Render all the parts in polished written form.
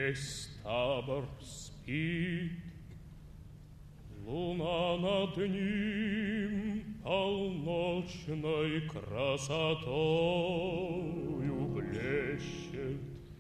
Весь табор спит, луна над ним полночной красотою блещет.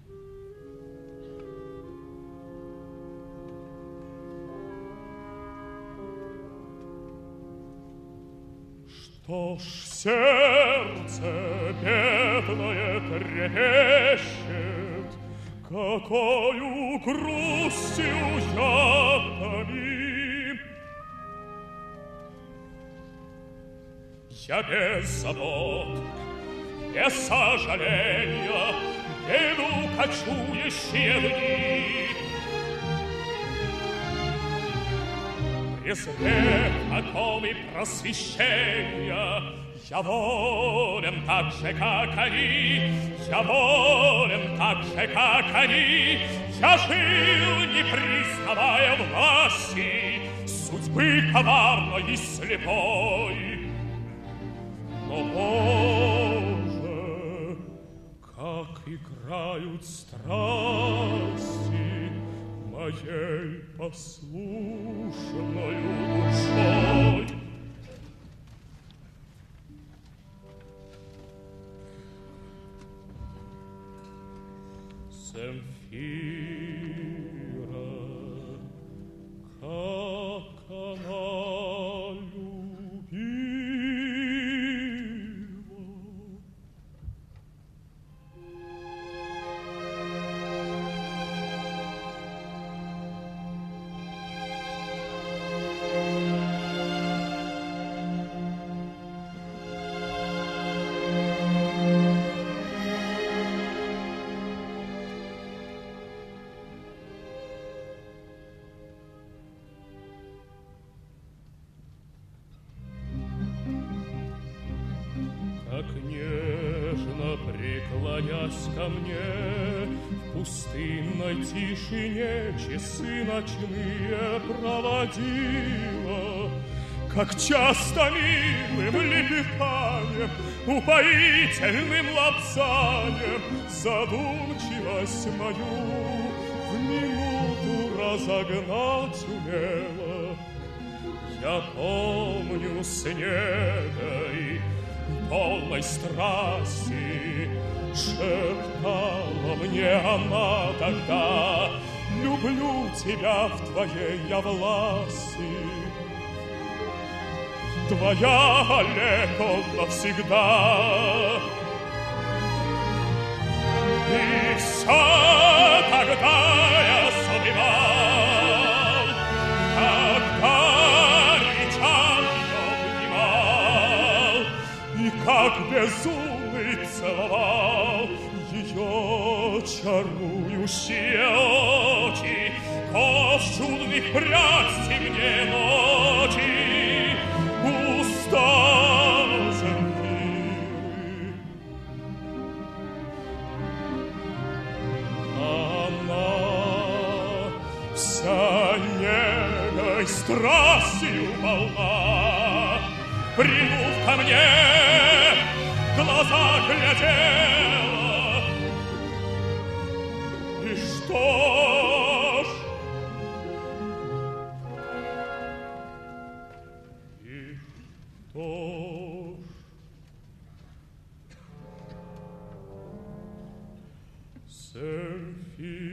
Что ж сердце бедное трепещет, какою грустью я томим. Я без забот, без сожаления иду кочующие дни. Презрев оков и просвещения, я волен так же, как они, я волен так же, как они. Я жил, не признавая власти судьбы коварной и слепой. Но, Боже, как играют страсти моей послушною душой. Земфира, как она любила. Как нежно преклонясь ко мне, в пустынной тишине часы ночные проводила, как часто милым лепетанием, упоительным лапсанием задумчивость мою в минуту разогнать умела. Я помню с негой полной страсти шептала мне она тогда: люблю тебя в твоей я власти. Твоя Алеко навсегда. И все тогда я забывал, когда речам ее внимал, и как безумный целовал ее чарующие очи, коз чудных прястей мне ночи. Уста Земфиры, она вся негой страстью полна, прильнув ко мне, глаза глядела. И что ж? Земфира.